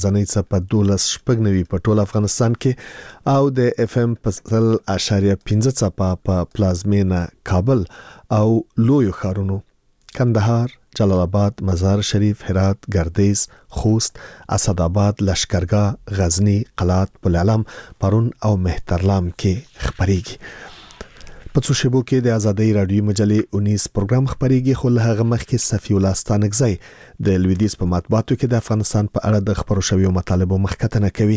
زنې څه په 12.9 په ټول افغانستان کې او د اف ام په 0.15 څپه په پلازمینه کابل او لویو ښارونو کندهار، جلال آباد، مزار شریف، هرات، گردیز، خوست، اسداباد، لشکرګاه، غزنی، قلات، بولعلم، پرون او مهترلام کې خبريږي. په څو شیبو کې د آزادۍ رادیو مجلې 19 پروګرام خبريږي، خو له هغه مخکې صفی الله ستانکزی د لویدیز په مطبوعاتو کې د افغانستان په اړه د خبرو شویو مطالبو مخکتنه کوي.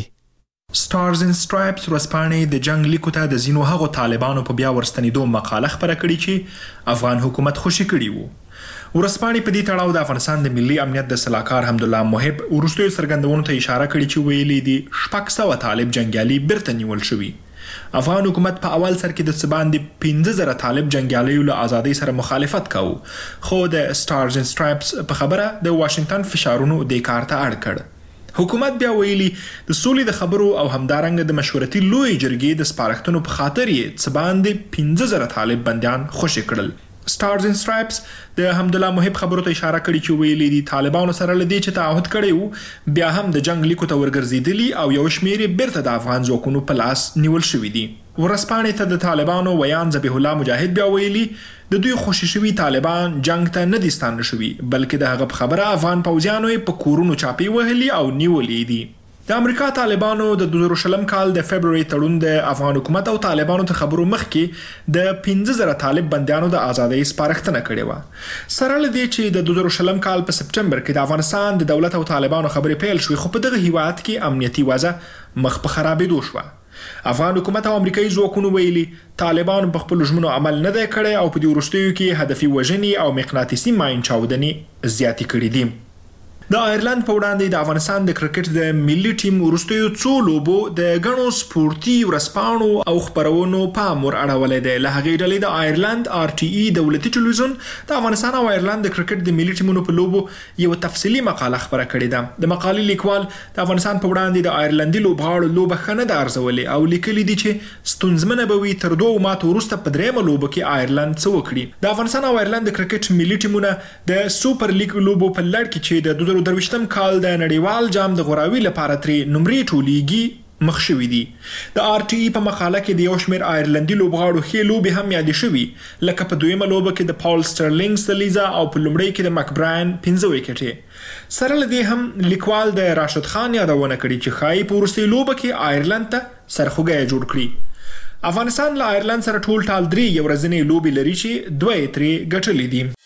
Stars and Stripes ورځپاڼې د جنگ لیکو ته د ځینو هغو طالبانو په بیا ورستنېدو مقاله خبره کړې چې افغان حکومت خوشي کړي وو. ورځپاڼې په دې تړاو د افغانستان د ملي امنیت د سلاکار حمدالله محب وروستیو څرګندونو ته اشاره کړې چې ویلي دي 600 طالب جنگیالي بیرته نیول شوي. افغان حکومت په اول سر کې د څه باندې 15,000 طالب جنگیالیو له ازادۍ سره مخالفت کاوه، خو د Stars and Stripes په خبره د واشنگټن فشارونو دې کار ته اړ کړ. حکومت بیا ویلي د سولې د خبرو او همدارنګه د مشورتي لوی جرګې د سپارښتنو په خاطر یې څه باندې 15,000 طالب بندیان خوشي کړل. Stars and Stripes د حمدالله محب خبرو ته اشاره کړې چې ویلي دي طالبانو سره لدی چې تعهد کړی وو بیا هم د جنگ لیکو ته ورګرځېدلی او یو شمیر بیرته د افغان ځواکونو په لاس نیول شوي دي. ورځپاڼې ته د طالبانو ویان ذبیح الله مجاهد بیا ویلي د دوی خوشي شوي طالبان جنگ ته نه دي ستانه شوي، بلکې د هغه په خبره افغان پوځیانو په کورونو چاپی وهلي او نیولې دي. د امریکا طالبانو د 2020 کال د فبرवरी تړون د افغان حکومت او طالبانو تر خبرو مخکې د 15,000 طالب بندیانو د ازادۍ سپارښتنه کړې و. سره لدی چې د 2020 کال په سپټمبر کې د افغانستان د دولت او طالبانو خبرې پیل شوې، خو په دغه هیواد کې امنیتي وضع مخ په خرابېدو شوه. افغان حکومت او امریکایي ځواکونو ویلي طالبان په خپل ژمنو عمل نه دی کړی او په دې وروستیو کې هدفي وژنې او مقناطیسي ماین چاودنې زیاتې کړې دي. د آیرلند په وړاندې د افغانستان د کرکټ د ملي ټیم وروستیو څو لوبو د غنو سپورتي ورځپاڼو او خبرونو پام ور اړولې ده. له هغې ډلې د آیرلند RTE دولتي ټلویزیون د افغانستان او آیرلند د کرکټ د ملي ټیمونو په لوبو یو تفصیلي مقاله خبره کړې ده. د مقالې لیکوال د افغانستان په وړاندې د آیرلندي لوبغاړو لوبه خنه د ارزولې او لیکلي دي چې ستونزمنه به وي تر دوه ماتو وروسته په درېمه لوبه کې آیرلند څه وکړي. د افغانستان او آیرلند د کرکټ ملي ټیمونه د سوپر لیګ لوبو په لړ کې چې د 2023 کال د نړیوال جام د غوراوي لپاره ترې نمرې ټولېږي مخ شوي دي. د RTE په مقاله کې د یو شمېر آیرلندي لوبغاړو ښې لوبې هم یادې شوي، لکه په دویمه لوبه کې د پاول سټرلینګ سلیزا او په لومړۍ کې د مکبراین 15 وکټې. سره له دې هم لیکوال د راشد خان یادونه کړې چې ښایي په وروستۍ لوبه کې آیرلند ته سرخوږی جوړ کړي. افغانستان له آیرلند سره ټول ټال 3 ورځنۍ لوبې لري چې 2 یې ترې ګټلې دي.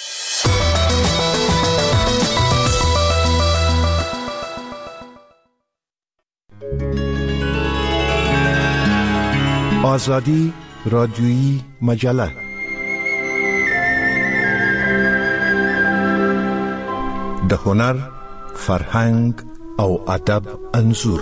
آزادی رادیویی مجله د هنر، فرهنګ او ادب انځور.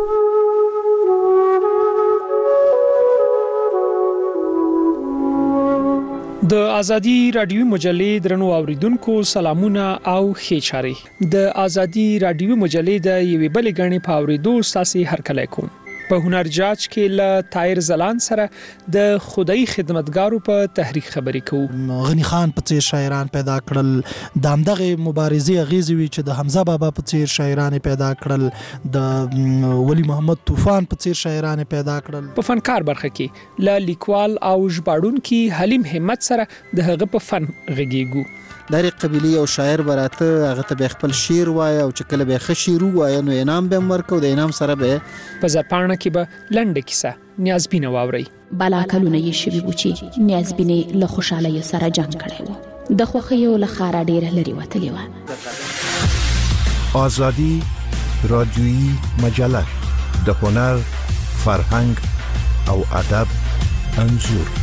د آزادی رادیویی مجلې درنو اوریدونکو سلامونه او ښه چاري. د آزادی رادیویی مجلې د یوې بلې غړي په اوریدو ساسي هرکلی کوم. په هنر جاج کې له طاهر زلان سره د خدای خدمتګارو په تحریک خبرې کوو. غنی خان په څیر شاعران پیدا کړل، د همدغه مبارزې اغیزې وی چې د حمزه بابا په څیر شاعران پیدا کړل، د ولی محمد طوفان په څیر شاعران پیدا کړل. په فنکار برخه کې له لیکوال او ژباړونکي حلیم همت سره د هغه په فن غږیږو. دغه قبيله او شاعر براته هغه ته خپل شعر وای او چې کله به ښه شعر وای نو انعام به ورکو، د انعام سره به په ځپاڼه کې به لنډه کیسه نیازبینه واوري. بالا کلونه یې شوي و چې نیازبینه له خوشاله سره جنگ کړی و، د خوښیو له خاره ډیره لري وتلی و. آزادی رادیویی مجله د هنر، فرهنګ او ادب انځور.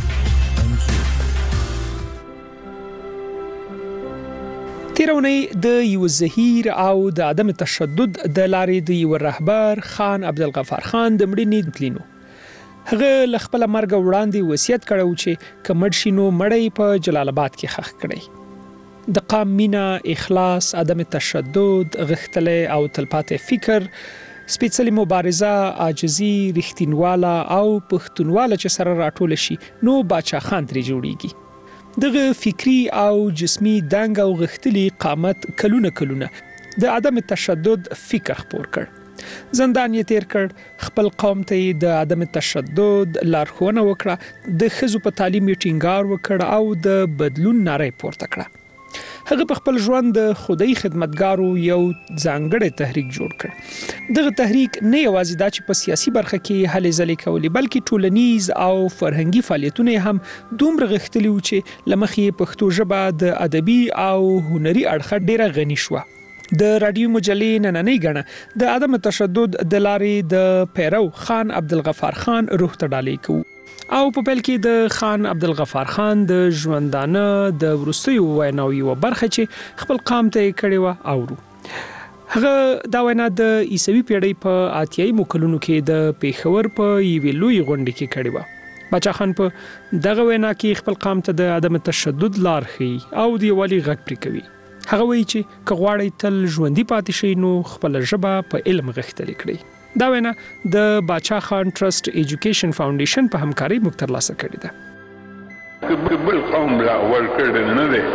تیرونی د یو زهیر او د عدم تشدد د لارې د یو رهبر خان عبدالغفار خان د مړینې تلینو. هغه ل خپل مرګ وړاندې وصیت کړو چې کمړ شینو مړی په جلال آباد کې خښ کړي. د قام مینا، اخلاص، عدم تشدد، غښتلې او تلپاتې فکر، سپېڅلې مبارزه، عاجزي، رښتینواله او پښتونواله چې سره راټول شي نو باچا خان ترې جوړیږي. دغه فکری او جسمی دنګ او غښتلی قامت کلونه د عدم تشدد فکر خپور کړ. زندان یې تیر کړ، خپل قوم ته د عدم تشدد لارښوونه وکړه، د ښځو په تعلیم یې ټینګار وکړ او د بدلون ناره پورته کړه. هغه په خپل ژوند د خدای خدمتګارو یو ځانګړی تحریک جوړ کړ. دغه تحریک نه یوازې دا چې په سیاسي برخه کې هلې ځلې کولې، بلکې ټولنیز او فرهنګي فعالیتونه هم دومره غښتلي وو چې لمخې پښتو ژبه د ادبي او هنري اړخه ډیره غني شوه. د رادیو مجلې نننۍ غړه د عدم تشدد د لارې د پیرو خان عبدالغفار خان روح ته ډالۍ کوي او په پیل کې د خان عبدالغفار خان د ژوندانه د وروستیو ویناو یو برخه چې خپل قام ته کړي و اورو. هغه دا وینا د عیسوي پیړۍ په اتیایي کلونو کې د پیښور په یوې لوی غونډه کې کړي و. باچا خان په دغه وینا کې خپل قام ته د عدم تشدد لار ښيي او د یووالي غږ پرې کوي. هغه وایي چې که غواړئ تل ژوندي پاتې شئ نو خپله ژبه په علم غښتلې کړئ. دا وینا د باچا خان ټرست ایجوکیشن فاونډیشن په همکارۍ موږ ترلاسه کړې ده. بل قوم لا اول کړی نه دی،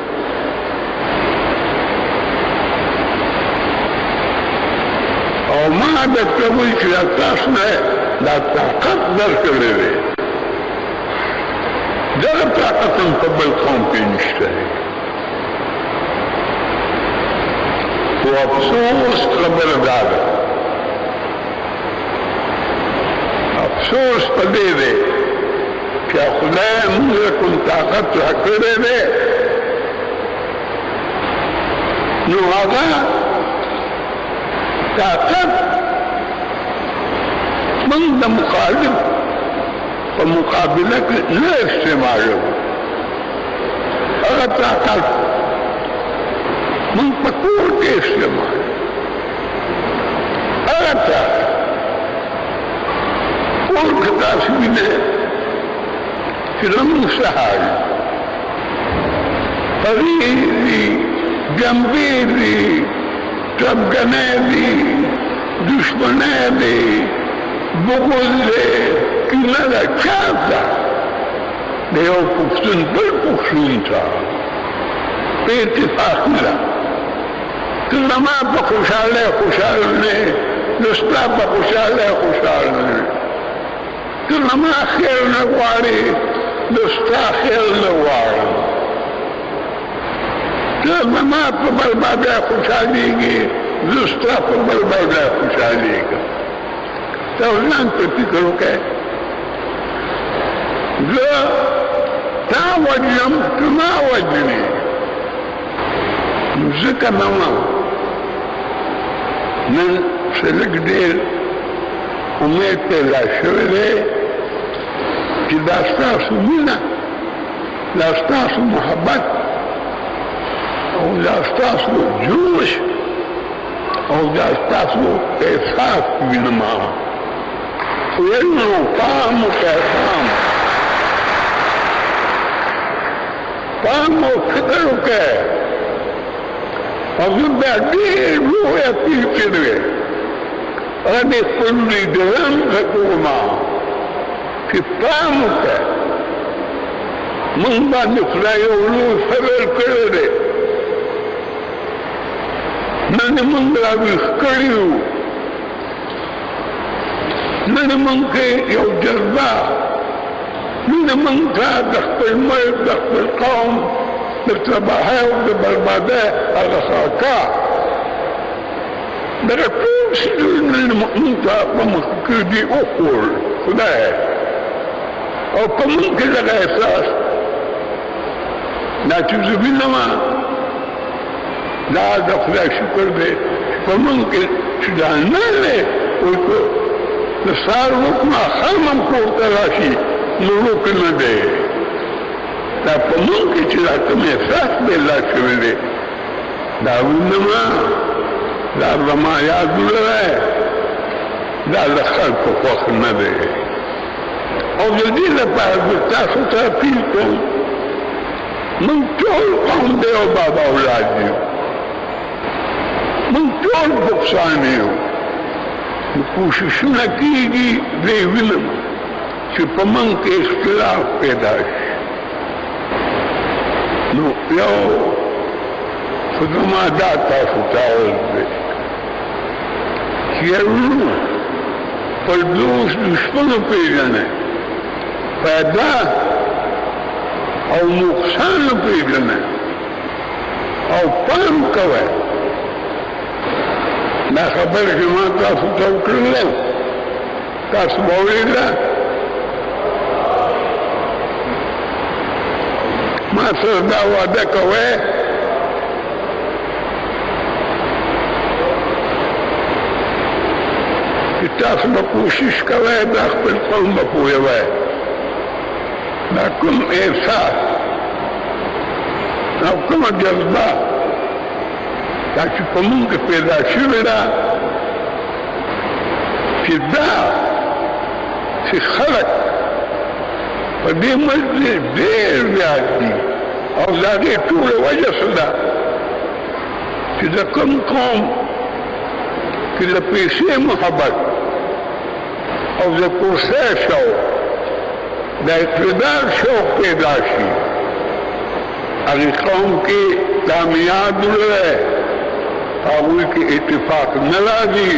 او ما درته وایي چې تاسو نه دا طاقت درکړی دی، دغه طاقت هم په بل قوم کې نشته دی. خو افسوس خبره دا ده، افسوس په دې دی چې خدای موږ کوم طاقت راکړی دی، نو هغه طاقت موږ د مخالف په مقابله کې نه استعمالوو. هغه طاقت من په کور کې استعمال، هغه طاقت کور کې تاسو وینئ چې زموږ سهار پرې دي، جنبې دي، ټپګنۍ دي، دشمنۍ دي، بغض دی، کینه ده، چا ته د یو پښتون بل پښتون ته په اتفاق نه. که زما په خوشحالی خوشحال نه، نو ستا په خوشحالی خوشحال نه. که زما خیر نه غواړې، نو ستا خیر نه غواړم. که زما په بربادۍ خوشحالېږي، زه ستا په بربادۍ خوشحالېږم. ته ځان ته فکر وکړې، زه تا وجنم، ته ما وجنې، نو ځکه نه وم نن څه لږ ډېر امید پیدا شوی دی چې دا ستاسو مینه، دا ستاسو محبت او دا ستاسو جوش او دا ستاسو احساس وینم. ویل نو پام وکړئ، پام او فکر وکړئ. او زه بیا ډېر لوی اپیل کړی، هغه د خپلو لیډرانو ته کوم چې پام وکړئ، موږ باندې خدای یو لوی فضل کړی دی، نن یې موږ راویښ کړي یو، نن یې موږ کې یو جذبه، نن یې موږ ته د خپل ملک، د خپل قوم د تباهۍ او د بربادۍ هغه خاکه، دغه ټول څیزونه موږ ته په مخ کې دي وښول خدای، او په موږ کې دغه احساس دا چې زه وینم، دا د خدای شکر دی په موږ کې چې دا نه دی، د سهار وخت ماښام هم کور ته راشي، نو روک نه دی. دا په موږ کې چې دا کوم احساس پیدا شوی دی، دا وینم، دا زما یادونه دی، دا د خلکو خوښ نه دی. او د دې لپاره زه تاسو ته اپیل کوم، موږ ټول قوم دی او بابا اولاد یو، موږ ټول بخشان یو. نو کوششونه کېږي، زه یې وینم چې په موږ کې اختلاف پیدا شي. نو یو خو زما دا تاسو ته عرض دی چې یارونو خپل دوست دشمنو پېژنئ فایده او نقصان پېژنئ او پام کوئ دا خبره چې ما تاسو ته وکړله تاسو به اورېده ما سره دا وعده کوئ چې تاسو به کوشش کوئ دا خپل قوم به پوهوئ دا کوم احساس او کومه جذبه دا چې په موږ کې پیدا شوې ده چې دا چې خلک په دې ملک ډېر زیات دي او د هغې ټوله وجه څه ده چې د کوم قوم کې د پیسې محبت او د کرسۍ شوق د اقتدار شوق پیدا شي هغې قوم کې دا میعاد دی هغوی کې اتفاق نه راځي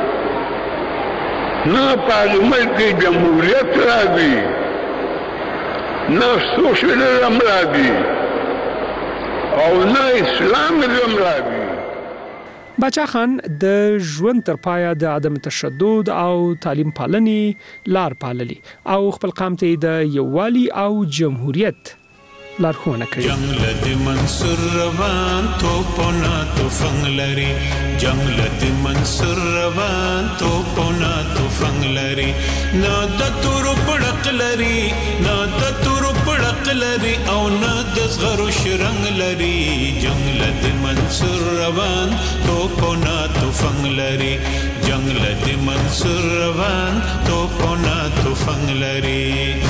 نه په هغې ملک کې جمهوریت راځي نه سوشلزم راځي او نه اسلامزم راځي. باچا خان د ژوند تر پایه د عدم تشدد او تعلیم پالنې لار پاللي او خپل قام ته د یووالي او جمهوریت لارښوونه کوي. جنگ لد منصور روان توپونه توفنګ لري جنگ لد منصور روان توپونه توفنګ لري نه د تور پړق لري نه د تور پړق لري او نه د زغرو شرنګ لري جنگ لد منصور روان توپونه توفنګ لري جنگ لد منصور روان توپونه توفنګ لري.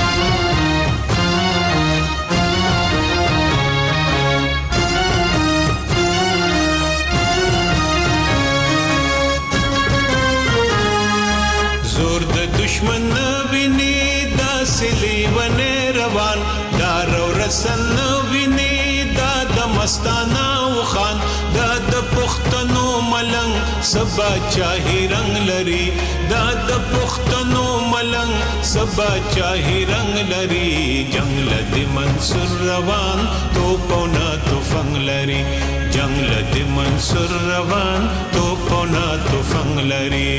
دشمن ویني دا سلی ونه روان دار او رسن ویني دا د مستانه وخان دا د پښتنو ملنګ سبا چاهي رنگ لري دا د پښتنو ملنګ سبا چاهي رنگ لري جنگ لد منصور روان توپونه توفنګ لري جنگ لد منصور روان توپونه توفنګ لري.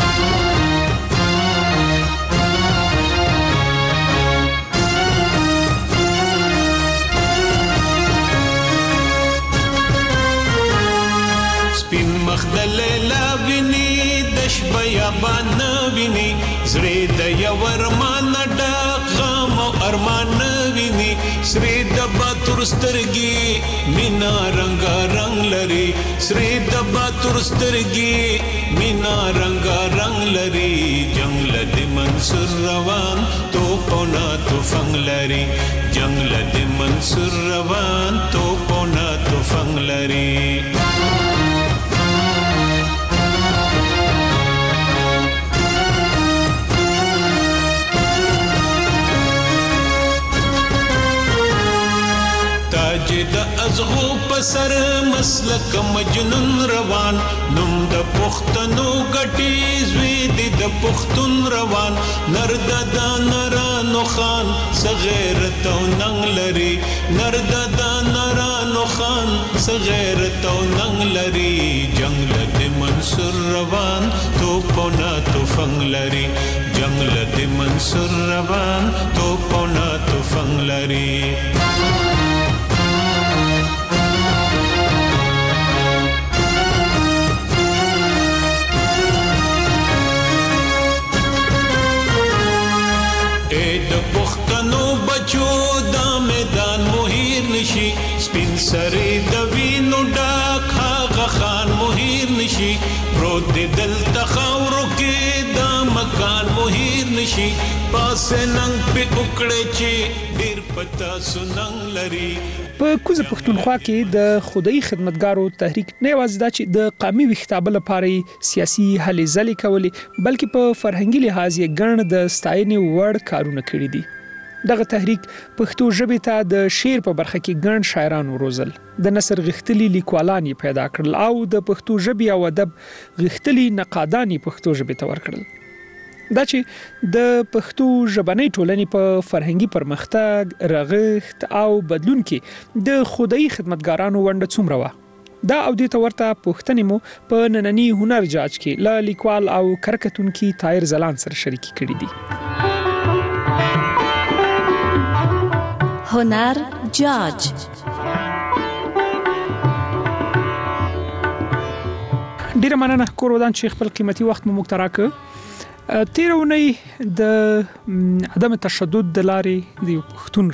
سپین مخدل لا ویني دش بیابان ویني زری د یورمان ډک غم او ارمان ویني سری د باتور سترګي مینا رنگ رنگ لري سری د باتور سترګي مینا رنگ رنگ لري جنگ لد منصور روان توپونه توفنګ لري جنگ لد منصور روان توپونه توفنګ لري. د ازغو پسر مسلک مجنون روان نوم د پښتنو غټي زوی د پښتون روان نرد د نرانو خان صغیرت او ننګ لري نرد د نرانو خان صغیرت او ننګ لري جنگ لد منصور روان توپونه توفنګ لري جنگ لد منصور روان توپونه توفنګ لري. پښتنو بچو دا میدان مهیر نشي سپین سری د وینو ډک هغه خان مهیر نشي پروت دل تخاورو کې دا مکان مهیر نشي پاس ننګ په وکړې چې ډیر پتا سننګ لري. په کوزه پښتونخوا کې د خدای خدمتګارو تحریک نه یوازې دا چې د قومي وحدت لپاره سیاسي هلې ځلې کولې بلکې په فرهنګي لحاظ یې ګڼ د ستاینې وړ کارونه کړي دي. دغه تحریک پښتو ژبې ته د شعر په برخه کې ګڼ شاعران وروزل، د نثر غښتلي لیکوالان پیدا کړل او د پښتو ژبې او ادب غښتلي نقادان پښتو ژبې ته ورکړل. دا چې د پښتو ژبنۍ ټولنې په فرهنګي پرمختګ، رغښت او بدلون کې د خدایي خدمتګارانو ونډه څومره وه، دا او دې ته ورته پوښتنې مو په ننني هنر جاج کې له لیکوال او کرکټونکي طاهر ځلاند سره شریکې کړي دي. هنر جاج. ډیره مننه کور ودان چې خپل قیمتي وخت مو موږ ته راکړ. تیر اونۍ د عدم تشدد د لارې د پښتون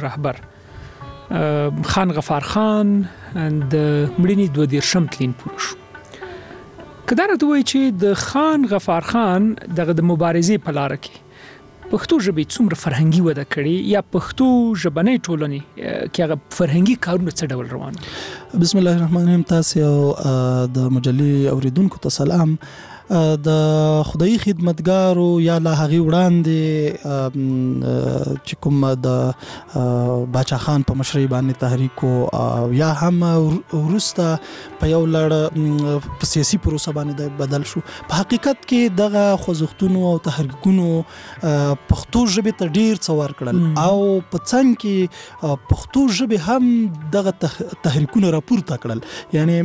رهبر خان غفار خان د مړینې 22 تلین پوره شو. که دا راته وایي چې د خان غفار خان دغه د مبارزې په لاره کې پښتو ژبې څومره فرهنګي وده کړې یا پښتو ژبنۍ ټولنې کې هغه فرهنګي کارونه څه ډول روان دي؟ بسم الله الرحمن الرحیم. تاسو او د مجلې اوریدونکو ته سلام. د خدایي خدمتګارو یا لا هغه وړاندې چې کوم د باچا خان په مشرۍ باندې تحریک او یا هم ورسته په یو لړ په سیاسي پروسه باندې بدل شو. په حقیقت کې دغه خوځښتونو او تحریکونو پښتو ژبې ته ډیر څه ورکړل او په څنګ کې پښتو ژبې هم دغه تحریکونه راپورته کړل. یعنی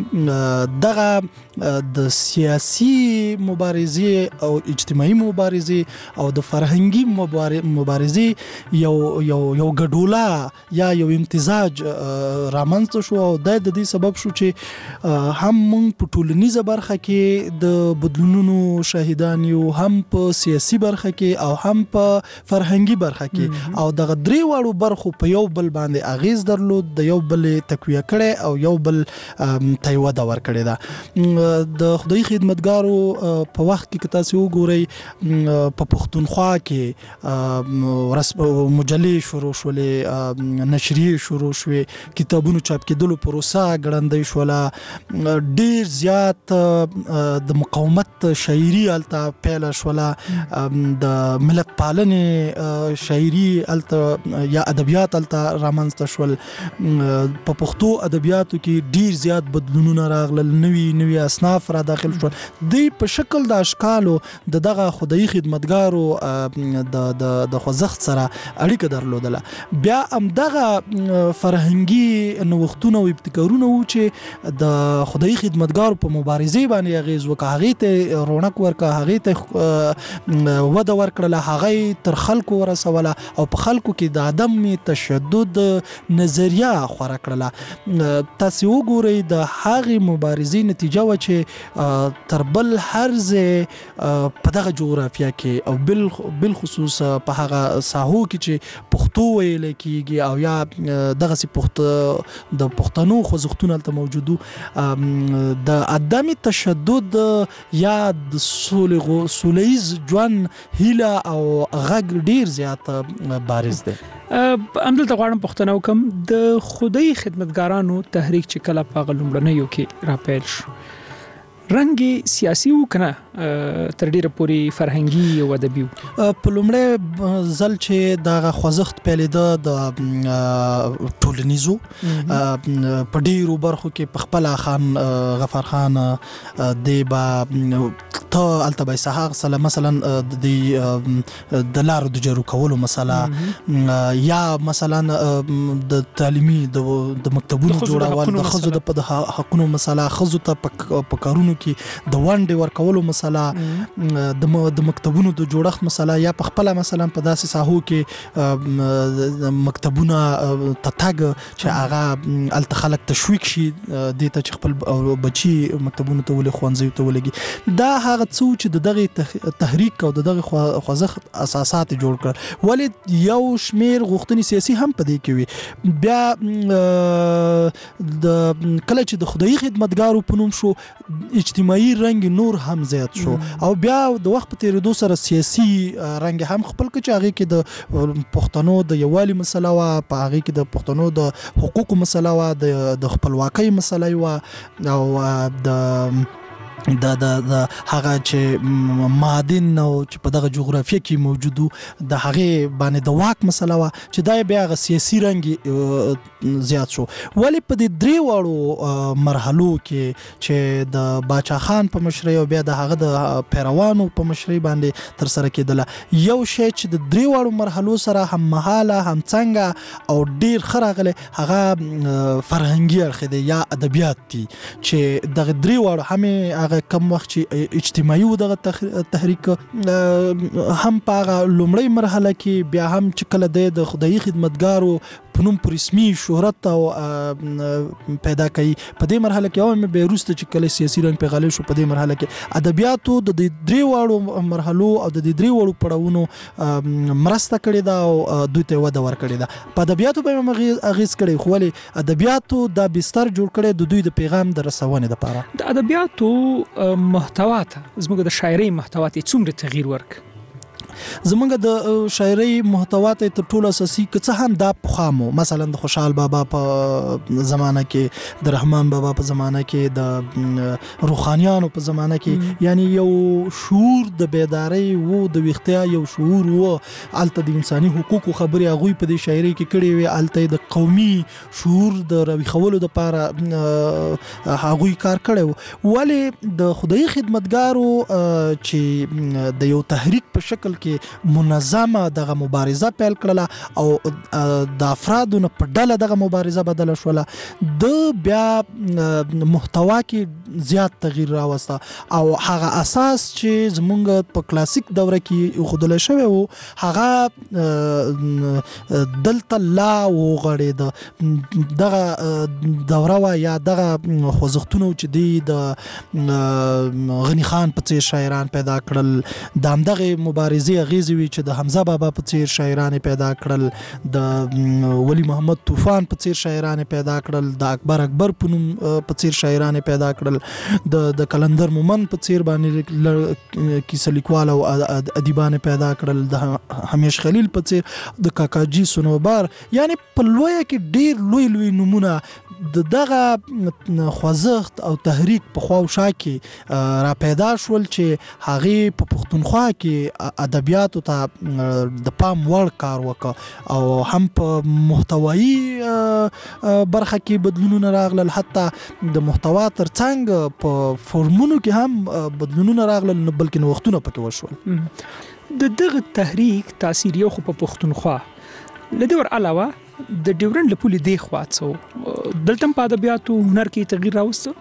دغه د سیاسي مبارزې او اجتماعي مبارزې او د فرهنګي مبارزې یو ګډوله یا یو امتزاج رامنځته شو او د دې سبب شو چې هم موږ په ټولنیزه برخه کې د بدلونونو شاهدان یو، هم په سیاسي برخه کې او هم په فرهنګي برخه کې او دغه درې واړو برخو په یو بل باندې اغیز درلود، د یو بل تقویه کړي او یو بل تایوده ور کړي. دا د خدای خدمتګارو په وخت کې تاسو وګورئ په پښتونخوا کې مجلې شروع شولې، نشریې شروع شوې، کتابونو چاپ کېدلو پروسه ګړندۍ شوله، ډیر زیات د مقاومت شاعري الته پیل شوله، د ملت پالنې شاعري الته یا ادبیات الته رامنځته شول. په پښتو ادبیاتو کې ډیر زیات بدلونونه راغلل، نوي اصناف را داخل شول. د په شکل د اشکالو دغه خدایي خدمتګارو د خوځښت سره اړیکه درلودله. بیا هم دغه فرهنګي نوښتونه او ابتکارونه و چې د خدایي خدمتګارو په مبارزې باندې اغیز وکړه، هغې ته رونق ورکړه، هغې ته وده ورکړله، هغه تر خلکو ورسوله او په خلکو کې د عدم تشدد نظریه خوره کړله. تاسو وګورئ د هغې مبارزې نتیجه و چې تر بل هر ځای په دغه جغرافیا کې او بالخصوص په هغه ساحو کې چې پښتو ویل کېږي او یا دغه سي د پښتنو خوځښتونه ته موجودو، د عدم تشدد یا د سولهییز ژوند هیله او غږ ډیر زیات بارز دی. همدلته غواړم پوښتنه وکړم، د خدای خدمتګارانو تحریک چې کله په لومړنیو کې راپیل شو، رنګ سیاسي و کنه تر ډیره پورې فرهنګي او ادبي و؟ په لومړی ځل چې دغه خوځښت پیلېده د ټولنیزو په ډیرو برخو کې په خپل خان غفار خان دی با ته الته به سحاق سره مثلا د لارو د جارو کولو مسله یا مثلا د تعلیمي د مکتبونو جوړول، د خزو د حقونو مسله، خزو ته په کارونو کې د ونډې ورکولو مسله، د مکتبونو د جوړښت مسله، یا په خپل مثلا په داسې ساحو کې مکتبونه تتاګ چې هغه الته خلک تشویق شي د ته چې خپل بچي مکتبونو ته ولې خوانځي ته ولګي. دا هغه څو چې دغه تحریک او دغه خوځښت اساسات جوړ کړ، ولې یو شمیر غوښتنې سیاسي هم پدې کې وي. بیا د کله چې د خدایي خدمتګارو په نوم شو، اجتماعي رنګ نور هم زیات شو او بیا د وخت په تیریدو سره سیاسي رنګ هم خپل کچ هغه کې د پښتنو د یووالي مسله وا، په هغه کې د پښتنو د حقوقو مسله وا، د خپلواکۍ مسله وا او د د هغه چې معادن او چې په دغه جغرافیه کې موجودو د هغه باندې د واک مسله وا چې دا بیا غ سیاسي رنګ زیات شو. ولی په دې درې واړو مرحلو کې چې د باچا خان په مشرۍ او بیا د هغه د پیروانو په مشرۍ باندې تر سره کېدله یو شی چې د درې واړو مرحلو سره هم مهاله هم څنګه او ډیر خراغله هغه فرهنګي اړخ دی یا ادبیات دي چې د درې واړو هم کم وخت چې اجتماعي و دغه تحریک هم په لومړی مرحله کې بیا هم چې کله د خدایي خدمتګارو په نوم په رسمي شهرت او پیدا کړي په دې مرحله کې هم به وروسته چې کله سیاسي رنګ په غالب شو په دې مرحله کې ادبیاتو د درې واړو مرحلو او د درې واړو پړاوونو مرسته کړې ده او دوی ته وده ورکړې ده. په ادبیاتو به اغیز کړي خو ولې ادبیاتو د بستر جوړ کړي د دوی د پیغام د رسونې لپاره. د ادبیاتو محتوا ته زموږ د شاعرۍ محتوا ته څومره تغییر ورک؟ زمونږ د شاعرۍ محتوا ته تر ټولو اساسي که هم دا پخامو مثلا د خوشحال بابا په زمانه کې د رحمان بابا په زمانه کې د روحانیانو په زمانه کې یعنی یو شعور د بیداری وو د ویختیا یو شعور وو الته د انساني حقوقو خبري هغه په دې شاعرۍ کې کړي وي الته د قومي شعور د روي خولو د لپاره هغه کار کړي ولی د خدای خدمتګارو چې د یو تحریک په شکل کې منظمه دغه مبارزه پیل کړله او د افرادو په ډله دغه مبارزه بدله شوله د بیا محتوا کې زیات تغییر راوسته او هغه اساس چې زمونږ په کلاسیک دوره کې خودل شوی وو هغه دلته لا وغړید دغه دوره وا یا دغه خوځښتونه چې دی د غنی خان په څیر شاعران پیدا کړل د همدغه مبارزې اغیزې وی چې د حمزه بابا په څیر شاعران پیدا کړل د ولی محمد طوفان په څیر شاعران پیدا کړل د اکبر په نوم په څیر شاعران پیدا کړل د کلندر مومن په څیر باندې کیسه لیکوال او ادیبان پیدا کړل د همیش خلیل په څیر د کاکاجی سنوبار یعنی په لویه کې ډیر لوی نمونه دغه خوځښت او تحریک په خواوشا کې را پیدا شول چې هغه په پښتونخوا کې ادبیاتو ته د پام وړ کار وکړ او هم په محتوایی برخه کې بدلونونه راغلل حتی د محتوا ترڅنګ په فورمونو کې هم بدلونونه راغلل بلکې نوښتونه پکې وشول. د دغه تحریک تاثیر یو خو په پښتونخوا لدې ور علاوه د ډیورند له پولې دی خواڅو دلته په ادبیاتو هنر کې تغییر راوسته.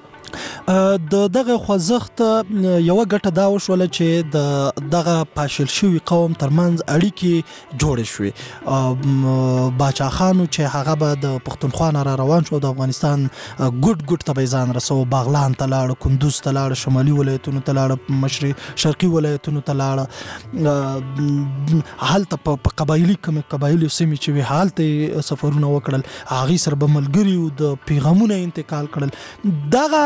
دغه خوځښت یو ګټه دا وشوله چې دغه پاشل شوی قوم ترمنځ اړیکې جوړې شوې. باچا خانو چې هغه به د پښتونخوا نه روان شو د افغانستان ګډ ته ځان رسو باغلان ته لاړ کندوز ته لاړ شمالي ولایتونو ته لاړ شرقي ولایتونو ته لاړ حالت په قبایلی سیمې چې وی حالت سفرونه وکړل هغه سره به ملګری د پیغامونه انتقال کړل. دغه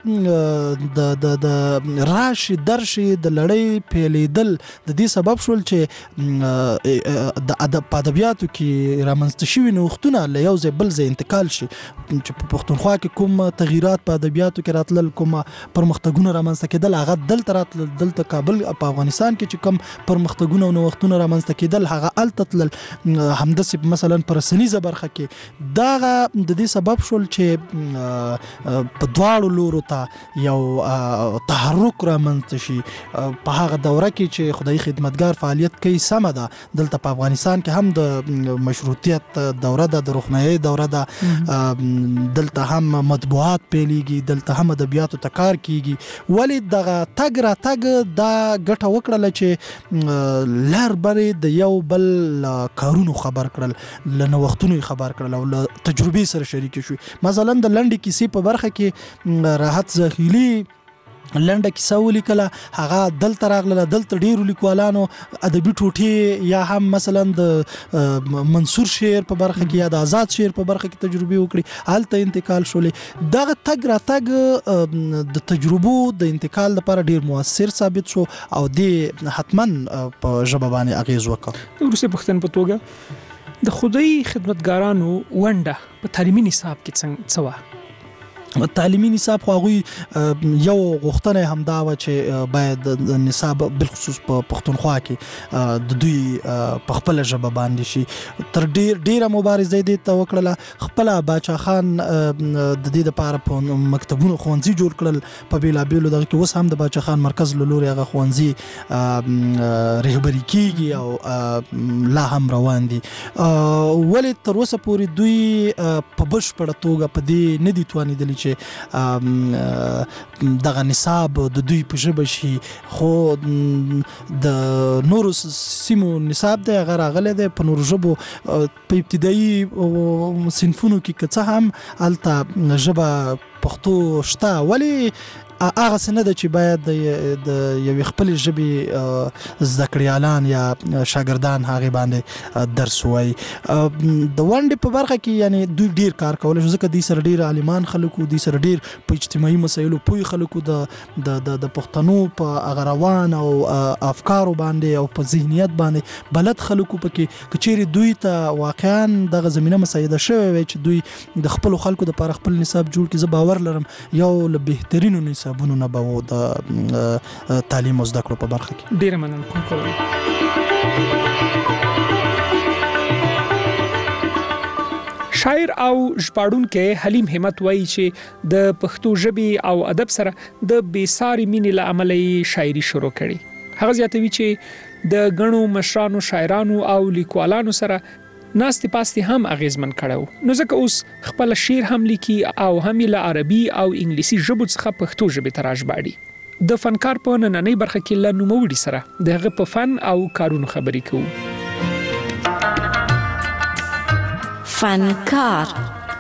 د راشي درشي د لړۍ پیلیدل د دې سبب شول چې د ادبیاتو کې رامنځته شوي نوښتونه له یو ځای بل ځای انتقال شي چې په پښتونخوا کې کوم تغییرات په ادبیاتو کې راتلل کوم پرمختګونه رامنځته کېدل هغه دلته راتلل دلته کابل په افغانستان کې چې کوم پرمختګونه او نوښتونه رامنځته کېدل هغه الته تلل همداسې مثلا په رسنیزه برخه کې دغه د دې سبب شول چې په دواړو لورو ته یو تحرک رامنځته شي. په هغه دوره کې چې خدای خدمتګار فعالیت کوي سمه ده دلته په افغانستان کې هم د مشروطیت دوره ده د روښنایي دوره ده دلته هم مطبوعات پیلېږي دلته هم ادبیاتو ته کار کیږي ولی دغه تګ را تګ دا ګټه وکړله چې لر برې د یو بل کارونو خبر کړل له نوښتونو خبر کړل او له تجربې سره شریک شو. مثلا د لنډې کیسې په برخه کې راحت زخیلی لنډه کیسه ولیکله هغه دلته راغله دلته ډیرو لیکوالانو ادبي ټوټې یا هم مثلا د منصور شعر په برخه کې یا د آزاد شعر په برخه کې تجربه وکړي هلته انتقال شولې دغه تګ را تګ د تجربو د انتقال لپاره ډیر موثر ثابت شو او د حتما په ژبه باندې اغیز وکړ. روسي پښتون په توګه د خدای خدمتګارانو ونډه په تعلیمي نصاب کې څنګه تعلیمي نصاب خو هغوی یو غوښتنه همدا و چې باید د نصاب بالخصوص په پښتونخوا کې د دوی په خپل ژبه باندې شي تر ډیره مبارزه دې ته وکړله خپل باچا خان د دې لپاره په مکتبونو ښوونځي جوړ کړل په بیلابیلو دغه کې اوس هم د باچا خان مرکز له لوري هغه ښوونځي رهبري کیږي او لا هم روان دي ولې تر اوسه پورې دوی په بشپړه توګه په دې نه دي توانېدلي چې دغه نصاب د دوی په ژبه شي خو د نورو سیمو نصاب دی هغه راغلی دی په نورو ژبو په ابتدایي صنفونو کې که څه هم هلته ژبه پښتو شته ولې هغه څه نه ده چې باید د یوې خپلې ژبې زده کړیالان یا شاګردان هغې باندې درس ووایي د ونډې په برخه کې یعنی دوی ډیر کار کولی شو ځکه دوی سره ډیر عالمان خلک وو دوی سره ډیر په اجتماعي مسایلو پوه خلک وو د پښتنو په هغه روان او افکارو باندې او په ذهنیت باندې بلد خلک وو پکې که چیرې دوی ته واقعا دغه زمینه مساعده شوې وی چې دوی د خپلو خلکو دپاره خپل نصاب جوړ کړي زه باور لرم یو له بهترینو نصابونو نه به و د تعلیم او زده کړو په برخه کې ډیره مننه کوم شاعر او ژباړونکی حلیم همت وایي چې د پښتو ژبې او ادب سره د بېساري مینې له امله یې شاعري شروع کړې هغه زیاتوي چې د غنو مشرانو شاعرانو او لیکوالانو سره ناستې پاستې هم اغیزمن کړو نو ځکه اوس خپل شعر هم لیکي او هم له عربي او انګلیسي ژبو څخه پښتو ژبې ته راژباړي د فنکار په نننۍ برخه کې له نوموړي سره د هغه په فن او کارونو خبرې کوو فنکار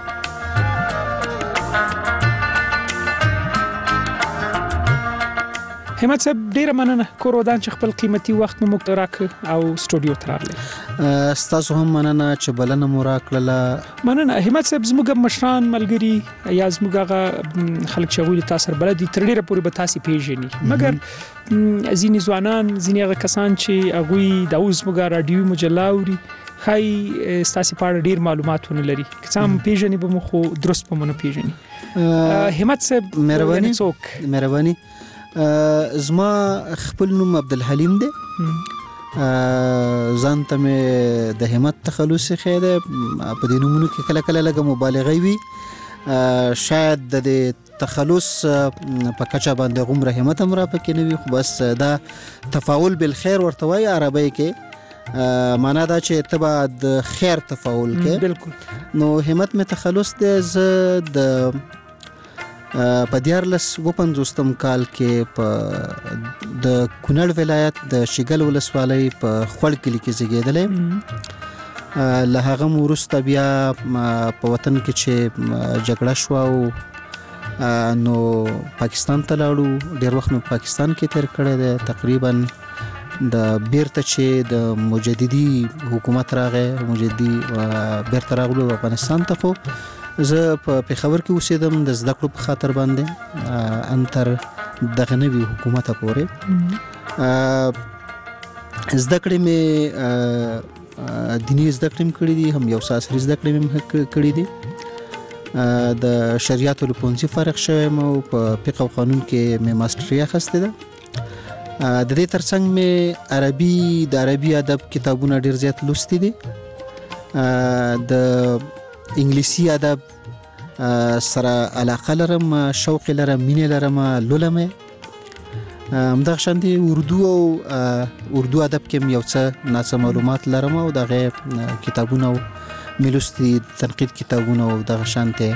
همت صاحب ډیره مننه کورودان چې خپل قیمتي وخت مو موږ راکړ او سټوډیو ته راغلی ستاسو هم مننه چې بلنه مو راکړله مننه همت صاحب زموږ مشران ملګري یا زموږ هغه خلک چې هغوی له تاسو سره بلد دي تر ډیره پورې به تاسې پیژني مګر ځینې ځوانان ځینې هغه کسان چې هغوی د اوس زموږ راډیوي مجله اوري ښایي ستاسې په اړه ډیر معلومات ونه لري که څه هم پیژني به مو خو درست به مو نه پیژني همت صاحب مهرباني زما خپل نوم عبدالحلیم دی ځان ته مې د همت تخلص ښیی دی په دې نومونو کې کله کله لږه مبالغه وي شاید د دې تخلص په کچه باندې غومره همت هم را پکې نه وي خو بس دا تفاعل بالخیر ورته وایي عربی کې معنا دا چې ته به د خیر تفاعل کې بالکل نو همت مې تخلص دی زه د په 1455 کال کې په د کونړ ولایت د شیګل ولسوالۍ په خوړ کلي کې زیږېدلی له هغه وروسته بیا په وطن کې چې جګړه شوه او نو پاکستان ته لاړو ډېر وخت مې پاکستان کې تیر کړی دی تقریبا د بیرته چې د مجددي حکومت راغی مجددي بیرته راغلو افغانستان ته خو زه په پېښور کې اوسېدم د زده کړو په خاطر باندې ان تر دغه نوي حکومته پورې زده کړې مې دیني زده کړې مې کړې دي هم یو څه عصري زده کړې مې کړې دي د شریعت له پوهنځي فارغ شوی یم او په فقه او قانون کې مې ماسټري اخیستې ده د دې ترڅنګ مې د عربي ادب کتابونه ډېر زیات لوستي دي د انګلیسي ادب سره علاقه لرم شوق لرم مینه لرم لولم همدغه شانتي اردو او اردو ادب کې یو څه ناڅه معلومات لرم او دغه کتابونه ملوستي تنقید کتابونه او دغه شانتي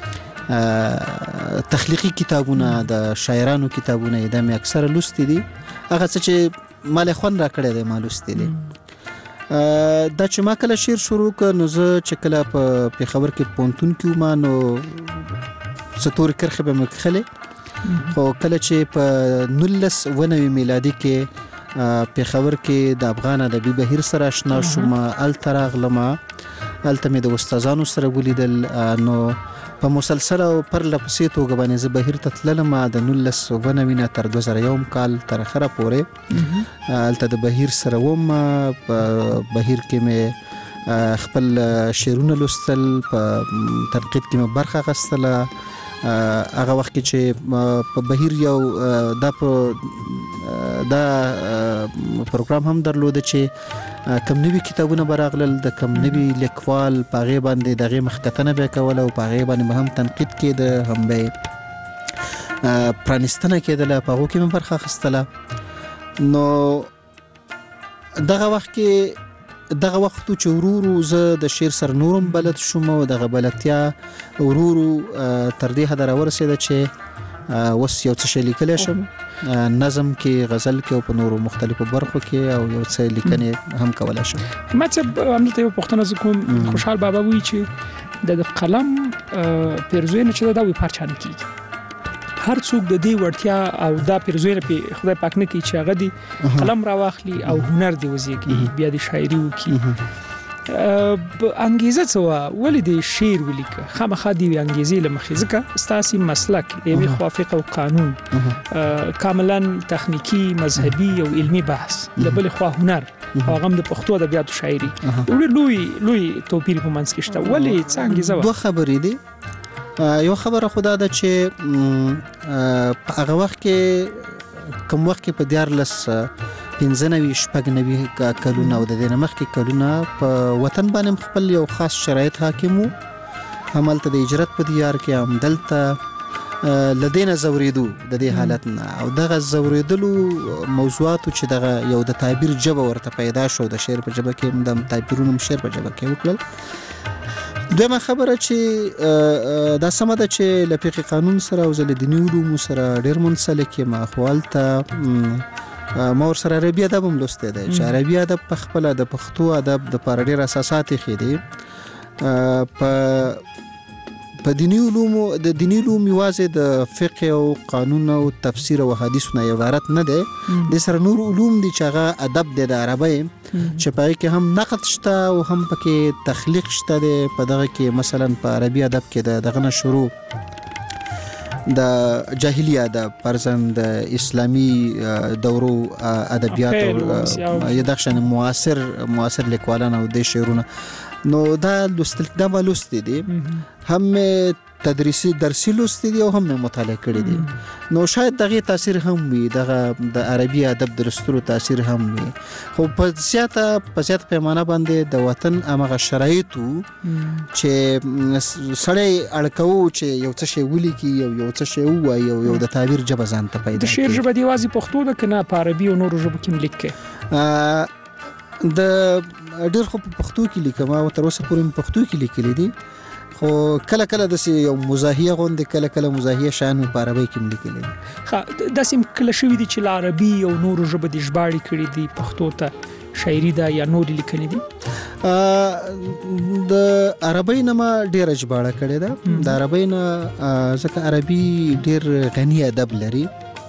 تخلیقي کتابونه د شاعرانو کتابونه د مې اکثره لوستي دي هغه څه چې مال خوند را کړی دی ما لوستي دي دا چې ما کله شعر شروع کړ نو زه چې کله په پېښور کې پوهنتون کې وم نو څه تورې کرښې به مې کښلې خو کله چې په 1990 میلادي کې پېښور کې د افغان ادبي بهیر سره اشنا شوم هلته راغلم هلته مې د استادانو سره ولیدل نو په مسلسل او پرله پسې توګه باندې زه بهیر ته تللم د 1990 نه تر 2001 کال تر اخره پورې هلته د بهیر سره وم په بهیر کې مې خپل شعرونه لوستل په تنقید کې مې برخه اخیستله هغه وخت کې چې په بهیر یو دا پروګرام هم درلود چې کم نوي کتابونه براغلل د کم نوي لیکوال پاغه باندې دغه مخکتنه به کول او پاغه باندې هم تنقید کېده هم به پرانستنه کېدله پاغو کې هم برخه اخیستله. نو دغه وخت چې ورورو زه د شعر سره نورم بلد شوم او دغه بلدتیا ورورو تر دې حد راورسېده چې اوس یو څه شی لیکلی شم، نظم کې، غزل کې او په نورو مختلفو برخو کې، او یو څه لیکنې هم کولی شم. ما څه همدلته یو پوښتنه زه کوم. خوشحال بابا وایي چې د قلم پیرزوینه چې دا وی پارچه نه کېږي. هر څوک د دې وړتیا او دا پیرزوینه په خدای پاک نه کوي چې هغه دی قلم راواخلي او هنر دی وزيږي، بیا د شاعري وکي. انګیزه څه ولې د شعر ولیکه؟ خامخا دی انګیزې لمخې ځکه ستاسي مسلک دی خو فقه او قانون کاملا تخنیکی، مذهبي او علمی بحث، لبل خو هنر او غم د پښتو ادبیات او شاعري لوی توپیر په منځ کې شته. ولې څه انګیزه و؟ دوه خبرې دي. یو خبره خدا ده چې هغه وخت کې کوم وخت کې په 1595 کلونه او د دې مخکې کلونه په وطن باندې خپل یو خاص شرایط حاکم وو. همالته د هجرت په دیار کې هم دلته لدينا زوریدو د دې حالت نه او دغه زوریدلو موضوعاتو چې دغه یو د تعبیر جبه ورته پیدا شو، د شعر په جبه کې د تعبیرونو شعر په جبه کې وکړل. دویمه خبره چې دا سمه ده چې لفقه قانون سره او د دیني علومو سره ډېر منسلک یم. خپلته ما ورسره عربي ادب هم لوستی دی چې عربي ادب په خپله د پښتو ادب د پاره ډېر اساسات یې ښې دي. په دیني علومو د دیني علوم یوازې د فقه او قانون او تفسیر او حدیث نه عبارت نه دی، د سره نور علوم دي چې هغه ادب دی د عربی چې پای کې هم نقد شته او هم پکې تخلیق شته دی. په دغه کې مثلا په عربي ادب کې دغه نه شروع د جاهلی ادب پرځن د اسلامی دورو ادبیات او یدخشن معاصر لیکوالان او د شعرونه نو دا لوستل دي هم درسي لوستي دي او هم مطالعه کړي دي. نو شاید دغه تاثیر هم وي، دغه د عربي ادب درستلو تاثیر هم وي، خو په زیات پیمانه باندې د وطن هغه شرایطو چې سړی اړکو چې یو څه شی ولیکي او یو څه شی وایي او یو د تعبیر جبه ځان ته پیدا د شعر جبه دی وازي پښتو ده کنه په عربي او نورو ژبو کې لیکي. د ډېر خو په پښتو کې لیکم او تر اوسه پورې په پښتو کې لیکلي دي، خو کله د یو مزاحیه غوندې کله مزاحیه شان په عربی کې لیکلي دي. دا سیم کله شوی دي چې عربي او نورو ژبه د ژباړې کړي دي پښتو ته شاعري دا یا نور لیکني دي. د عربی نه ما ډېر ژباړه کړې ده. د عربی نه ځکه عربي ډېر غني ادب لري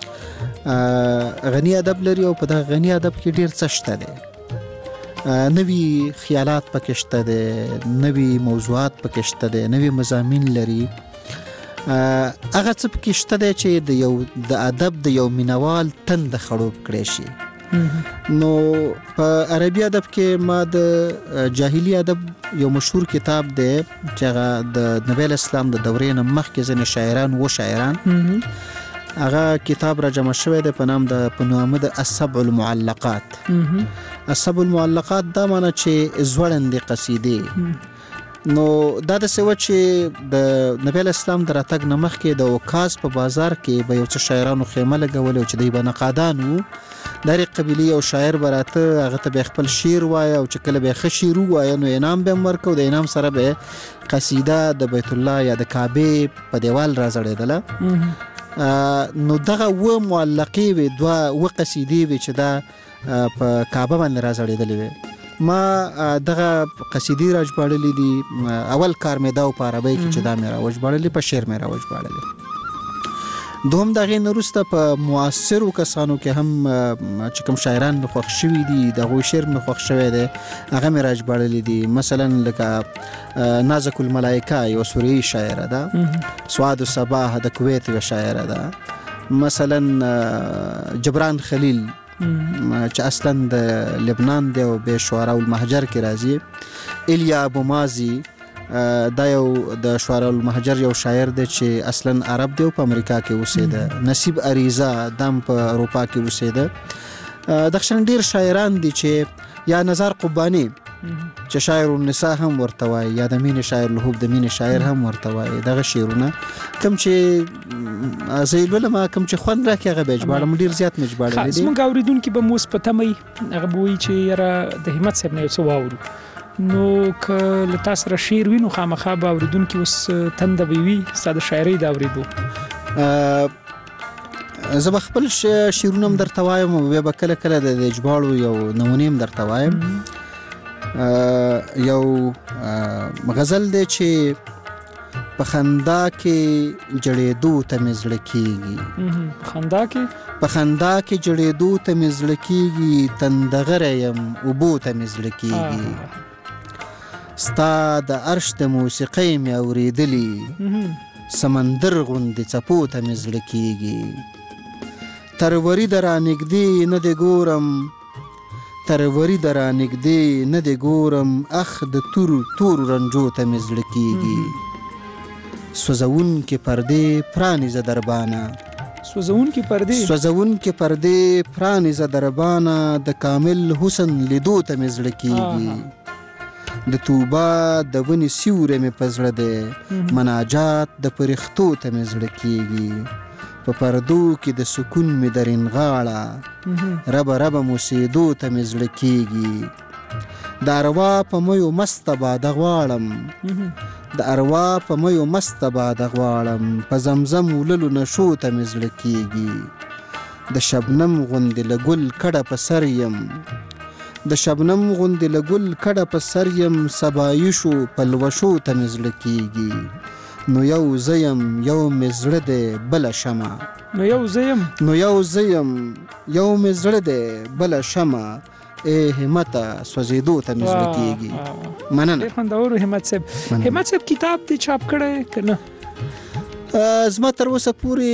او په دغه غني ادب کې ډېر څه شته دی. نوی خیالات پکې شته دي، نوی موضوعات پکې شته دي، نوی مضامین لري. هغه څه پکې شته دي چې د ادب د یو مینوال تند خړوب کړي شي. نو په عربي ادب کې ما د جاهلی ادب یو مشهور کتاب دی چې هغه د نبی اسلام د دورې نه مخکې ځینې شاعران هغه کتاب را جمع شوی دی په نام د السبع المعلقات. السبع المعلقات دا معنی چې زوړندې قصیدې. نو دا د سوه چې د نبی اسلام د راتګ نه مخکې د اوکاز په بازار کې به یو څه شاعرانو خیمه لګولې او چې دوی به نقادان وو. دغه قبیلې او شاعر براته هغه ته به خپل شعر وایي او چې کله به ښه شعر وایي نو انعام به ورکو. د انعام سره به قصیده د بیت الله یا د کعبې په دیوال راځړېدله. نو دغه و معلقې وي، دوه قصیدې وي چې دا په کعبه باندې راځړېدلې وي. ما دغه قصیدې راژباړلې دي. اول کار مې دا په عربی کې چې دا مې راوژباړلې، په شعر مې راوژباړلې. دوم دغه نورسته په معاصرو کسانو کې هم چې کوم شاعران مې خوښ شوي دي دغه شعر مې خوښ شوی دی هغه مې راژباړلې دي. مثلا لکه نازک الملائکه یو سوریه شاعره ده، سواد الصباح د کویت یو شاعره ده، مثلا جبران خلیل چې اصلا د لبنان دی او به شعراء المهجر کې راځي، الیا ابو مازی دا یو د شعراء المهجر یو شاعر دی چې اصلا عرب دی او په امریکا کې اوسېده. نصیب عریضه دم په اروپا کې اوسېده. دغشان ډیر شاعران دي چې یا نزار قبانی چې شاعر النساء هم ورته وایي، یا د مینې شاعر الحب د مینې شاعر هم ورته وایي. دغه شعرونه کوم چې زه لولم کوم چې خوند راکړي هغه به ژباړم، ډیر زیات مې ژباړلی دي. زموږ اورېدونکي به مو اوس په تمه وي، هغه به وایي چې یاره د همت صاحب نه یو څه واورو. نو که له تا سره شعر وي نو خامخا به اورېدونکي اوس تنده به وي ستا د شاعرۍ د اورېدو. زه به خپل شعرونه هم درته وایم او بیا به کله کله د ژباړو یو نمونې هم درته وایم. یو غزل دی چې په خندا کې جړېدو ته مې زړه کېږي. په خندا کې جړېدو ته مې زړه کېږي، تندغره یم اوبو ته مې زړه کېږي. ستا د عرش د موسیقۍ مې اورېدلي، سمندر غوندې څپو ته مې زړه کېږي. تروري د رانږدې نه دې ګورم، تروري د رانږدې نه دې ګورم، اخ د تورو رنجو ته مې زړه کېږي. سوځونکې پردې پرانیزه دربانه، سوځونکې پردې پرانیزه دربانه، د کامل حسن لیدو ته مې زړه کېږي. د توبه د ونې سیوری مې په زړه دی، مناجات د فرښتو ته مې زړه کېږي. په پردو کې د سکون مې درین غاړه، ربه موسیدو ته مې زړه کېږي. د اروا په میو مسته باده غواړم، د اروا په میو مسته باده غواړم، په زمزم وللو نشو ته مې زړه کېږي. د شبنم غوندې له ګل کډه په سر یم، د شبنم غوندې له ګل کډه په سر یم، سبایشو پلوشو ته مې زړه کېږي. نو یو زه یم یو مې زړه دی بله شمه، نو یو زه یم یو مې زړه دی بله شمه، ای همته سوځېدو ته مې زړه کېږي. مننه. ډېر خوندور همت صاحب. همت صاحب کتاب دې چاپ کړی که نه؟ زما تر اوسه پورې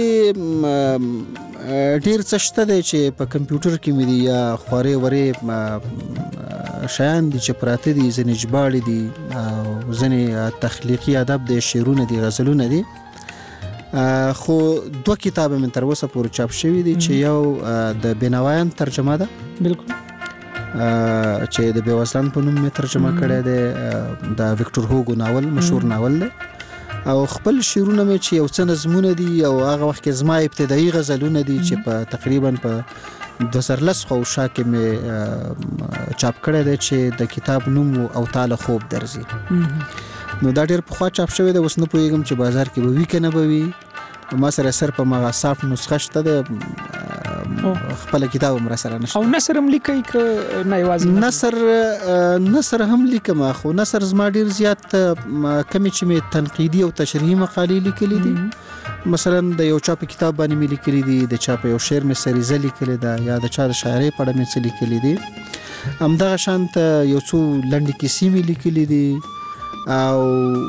ډیر څه شته دی چې په کمپیوټر کې مې دي، یا خورې ورې شیان دي چې پراته دي، ځینې ژباړې دي او ځینې تخلیقي ادب دی، شعرونه دي، غزلونه دي. خو 2 کتابه مې تر اوسه پورې چاپ شوي دي چې یو د بینوایان ترجمه ده، بالکل، چې د بیوزلان په نوم مې ترجمه کړی دی، د ویکټور هوګو ناول، مشهور ناول دی. او خپل شعرونه مې چې یو څه نظمونه دي او هغه وخت کې زما ابتدایي غزلونه دي چې په تقریبا په 2010 خو شا کې مې چاپ کړی دی چې د کتاب نوم او تاله خوب درځي. نو دا ډېر پخوا چاپ شوی دی، اوس نه پوهېږم چې بازار کې به وي که نه به وي. ما سره سر په مغه صاف نسخه شته ده، خپل کتاب هم را سره نشته. او نثر هم لیکئ که نه یوازې نثر هم لیکم، خو نثر زما ډېر زیات کمې چې مې تنقیدي او تشریحي مقالې لیکلي دي. مثلا د یو چا په کتاب باندې مې لیکلي دي، د چا په یو شعر مې سریزه لیکلې ده، یا د چا د شاعرۍ په اړه مې څه لیکلي دي. همدغه شانت یو څو لنډې کیسې مې لیکلي دي. او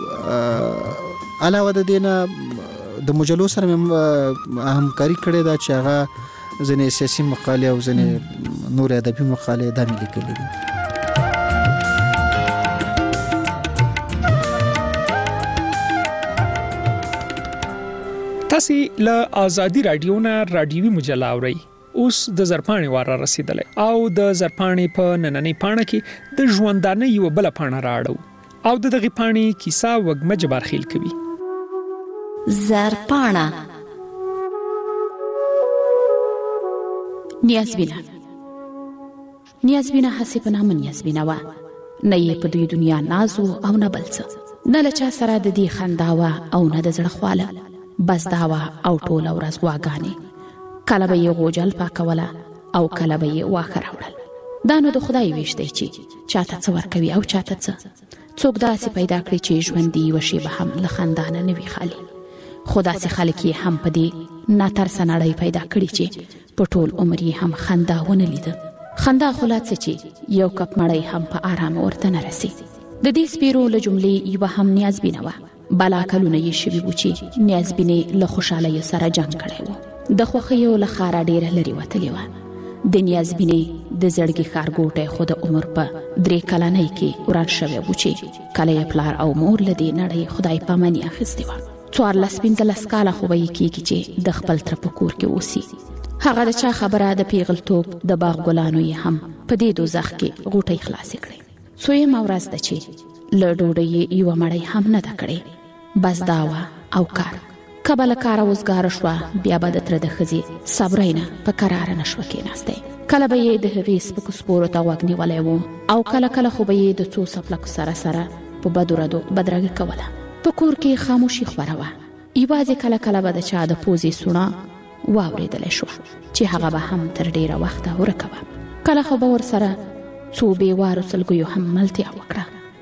علاوه د دې نه د مجلو سره مې همکاري کړې ده چې هغه ځینې سیاسي مقالې او ځینې نور ادبي مقالې دا مې لیکلي دي. تاسې له آزادي راډیو نه راډیوي مجله اورئ. اوس د زرپاڼې وار را رسېدلی او د زرپاڼې په نننۍ پاڼه کې د ژوندانه یوه بله پاڼه رااړو او د دغې پاڼې کیسه وږمه جبارخیل کوي. زرپاڼه. نیازبینه هسې په نامه نیازبینه وه، نه یې په دوی دنیا ناز او نه بل څه، نه له چا سره د دې خندا وه او نه د زړه خواله، بس دا وه او ټوله ورځ غواګانې. کله به یې غوجل پاکوله او کله به یې واښه راوړل. دا نو د خدای ویش دی چې چاته څه ورکوي او چاته څه. څوک داسې پیدا کړي چې ژوندي یوه شیبه هم له خندا نه وي خالي. خو داسې خلک یې هم په دې ناترسه نړۍ پیدا کړي چې په ټول عمر یې هم خندا ونه لیده. خندا خو لا څه چې یو کپ مړۍ هم په آرامه ورته نه رسي. د دې سپیرو له جملې یوه هم نیازبینه وه. بلا کلونه یې شوي وو چې نیازبینې له خوشحالیو سره جنګ کړی و. د خوښیو له ښاره ډېره لرې وتلې وه. د نیازبینې د زړګي ښارګوټی خو د عمر په 3 کلنۍ کې وران شوی و چې کله یې پلار او مور له دې نړۍ خدای پاماني اخیستې وه. 14-15 کاله خو به یې کېږي چې د خپل تره په کور کې اوسي. هغه د چا خبره د پیغلتوب د باغ ګلانو یې هم په دې دوزخ کې غوټۍ خلاصې کړې. څویمه ورځ ده چې له ډوډۍ یې یوه مړۍ هم نه ده کړې، بس دا وه او کار. که به له کاره وزګاره شوه بیا به د تره د ښځې صبرۍ نه په کراره نه شوه کېناستی. کله به یې د هغې سپکو سپورو ته غوږ نیولی و او کله کله خو به یې د څو څپلکو سره په بدو ردو بدرګه کوله. په کور کې خاموشي خوره وه. یوازې کله کله به د چا د پوزې سوڼه واورېدلی شوه چې هغه به هم تر ډېره وخته ورکه وه. کله خو به ورسره څو بېوارو سلګیو هم ملتیا وکړه.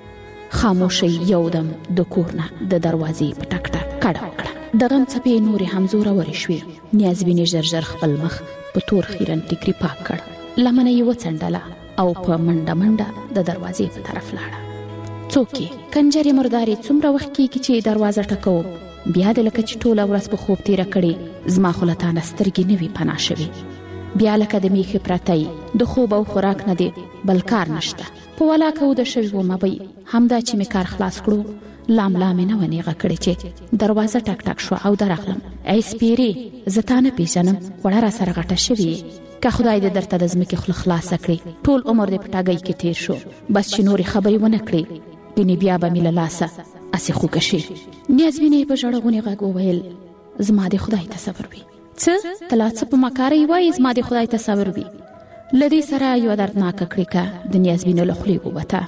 خاموشۍ یودم د کور نه د دروازې په ټک ټک کډه وکړه. د غم څپې نورې هم زورورې شوې. نیازبینې ژر ژر خپل مخ په تور خیرن ټیکري پاک کړ، لمنه یې وڅنډله او په منډه منډه د دروازې په طرف لاړه. څوک یې کنجرې مردارې څومره وخت کېږي چې دروازه ټکوم، بیا د لکه چې ټوله ورځ په خوب تېره کړې، زما خو له تانه سترګې نه وي پناه شوې. بیا لکه د میخې پرتی د خوب او خوراک نه دی بل کار نشته. په ولاکه وده شوې ومه بی همدا چې مې کار خلاص کړو لام لامې نه و نیغه کړې چې دروازه ټک ټک شوه او درغلم. ای سپیرې، زه تا نه پېژنم، وړه را سره غټه شوې. که خدای دې درته د ځمکې خوله خلاصه کړي، ټول عمر دې په ټاګۍ کې تېر شو، بس چې نورې خبرې ونه کړې ګنې بیا به مې له لاسه اسې خوږه شي. نیازبینې په ژړغونې غږ وویل زما دې خدای ته صبر وي. څه ته لا څه په مکارۍ وایې زما دې خدای ته صبر وي؟ له دې سره یوه دردناکه کړیکه د نیازبینې له خولې ووته.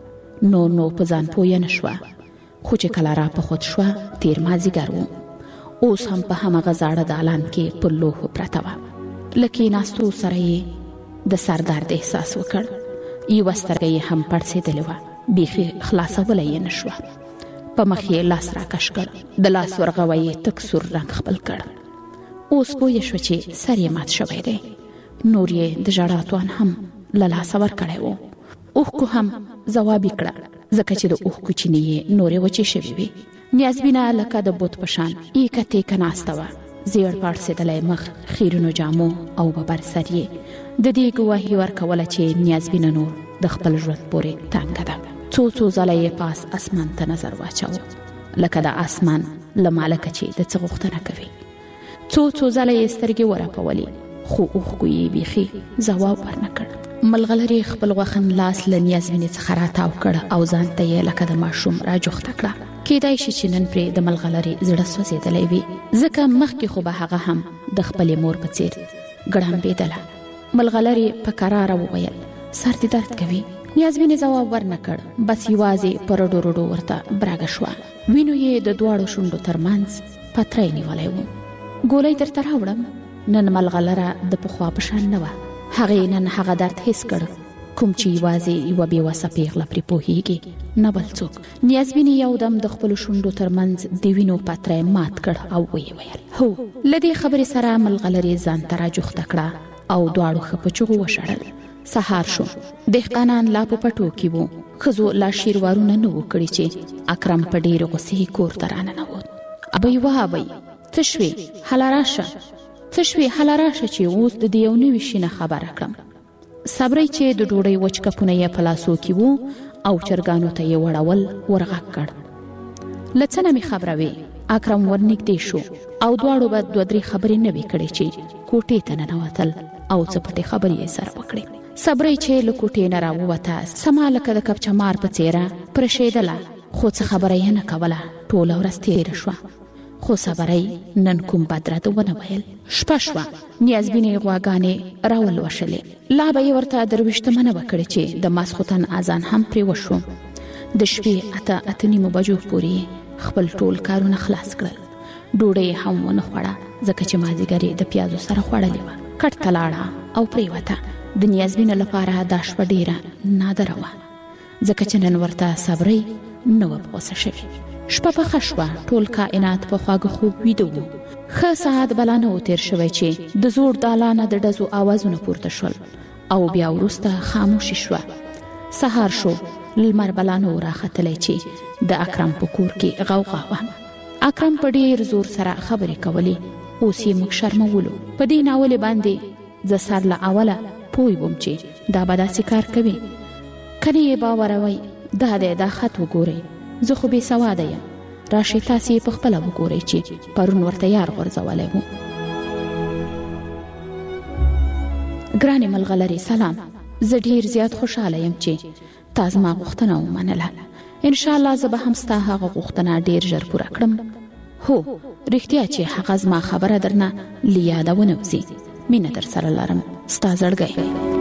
نو په ځان پویه نه شوه، خو چې کله را په خود شوه تېر مازدیګر و. اوس هم په همغه زاړه دالان کې پر لوحو پرته وه. له کېناستو سره یې د سر درد احساس وکړ. یوه سترګه یې هم پړسېدلې وه، بیخي خلاصولی یې نه شوه. په مخ یې لاس راکش کړ، د لاس ورغوی یې تک سور رنګ خپل کړ. اوس پوه شوه چې سر یې مات شوی دی. نور یې د ژړا توان هم له لاسه ورکړی و. اوښکو هم ځواب کړه، ځکه چې د اوښکو چینې یې نورې وچې شوې وې. نیازبینه لکه د بت په شان ایکه تیکه ناسته وه. زیړ پاړسېدلی مخ، خیرونو جامو او ببر سر یې د دې ګواهي ورکوله چې نیازبینه نور د خپل ژوند پورې تنګه ده. څو ځله یې پاس اسمان ته نظر واچاوه، لکه د اسمان له مالکه چې د څه غوښتنه کوي. څو ځله یې سترګې ورپولې، خو اوښکو یې بیخي ځواب ورنه کړ. ملغلرې خپل غوښن لاس له نیازبینې څخه راتاو کړ او ځان ته یې لکه د ماشوم راجوخته کړه. کیدای شي چې نن پرې د ملغلرې زړه سوځېدلی وي، ځکه مخکې خو به هغه هم د خپلې مور په څېر ګړمبېدله. ملغلرې په کراره وویل سر دې درد کوي. نیازبینې ځواب ورنه کړ، بس یوازې په رډو رډو ورته برګه شوه. وینو یې د دواړو شونډو ترمنځ پتری نیولی و. ګولۍ درته راوړم. نن ملغلره د پخوا په شان نه وه. هغې نن هغه درد حس کړ کوم چې یوازې یوه بېوسه پیغله پرې پوهېږي، نه بل څوک. نیازبینې یودم د خپلو شونډو ترمنځ د وینو پتری مات کړ او ویې ویل هو. له دې خبرې سره ملغلرې ځان ته راجوخته کړه او دواړو ښه په چغو وشړل. سهار شو، دهقانان لا په پټو کې وو. ښځو لا شیروارونه نه وو کړي چې اکرم په ډېرې غوسې کور ته راننوت. ابۍ وه ابۍ، څه شوې؟ هله راشه، څه شوې؟ هله راشه چې اوس د دې یو نوي شي نه خبره کړم. صبرۍ چې د ډوډۍ وچ کپونه یې په لاسو کې وو او چرګانو ته یې وړول ورغږ کړ. له څه نه مې خبره وې؟ اکرم ورنږدې شو او دواړو به 2-3 خبرې نه وې کړې چې کوټې ته ننوتل او څه پټې خبرې یې سره وکړې. صبرۍ چې له کوټې نه راووته سما لکه د کبچمار په څېره پرشېدله، خو څه خبره یې نه کوله. ټوله ورځ تېره شوه، خو صبرۍ نن کوم بد رد ونه ویل. شپه شوه، نیازبینې غواګانې راولوشلې. لا به یې ورته 23 منه وکړې چې د ماسخوتن اذان هم پرې وشو. د شپې 8-8:30 بجو پورې خپل ټول کارونه خلاص کړل. ډوډۍ هم ونه خوړه، ځکه چې مازدیګر یې د پیازو سره خوړلې وه. کټ ته لاړه او پرېوته. د نیازبینه لپاره دا شپه ډېره نادره وه، ځکه چې نن ورته صبرۍ نه وه په غوسه شوې. شپه پخه شوه، ټول کائنات په خواږه خوب ویده و. ښه ساعت بلا نه و تېر شوی چې د زوړ دالانه د ډزو آوازونه پورته شول او بیا وروسته خاموشي شوه. سهار شو، لمر بلا نه و راختلی چې د اکرم په کور کې غوغا وه. اکرم په ډېر زور سره خبرې کولې. اوس یې موږ شرمولو. په دې ناولې باندې زه سر له اوله پوی وم چې دا به داسې کار کوي. کنې یې باوروئ دا دی دا خط وګورئ، زه خو بې سواده یم، راشئ تاسې یې پخپله وګورئ چې پرون ورته یار غورځولی و. ګرانې ملغلرې سلام، زه ډیر زیات خوشحاله یم چې تا زما غوښتنه ومنله. انشاءالله زه به هم ستا هغه غوښتنه ډیر ژر پوره کړم. هو رښتیا چې هغه زما خبره درنه له یاده ونه وځي. مینه در سره لرم، ستا زړګی.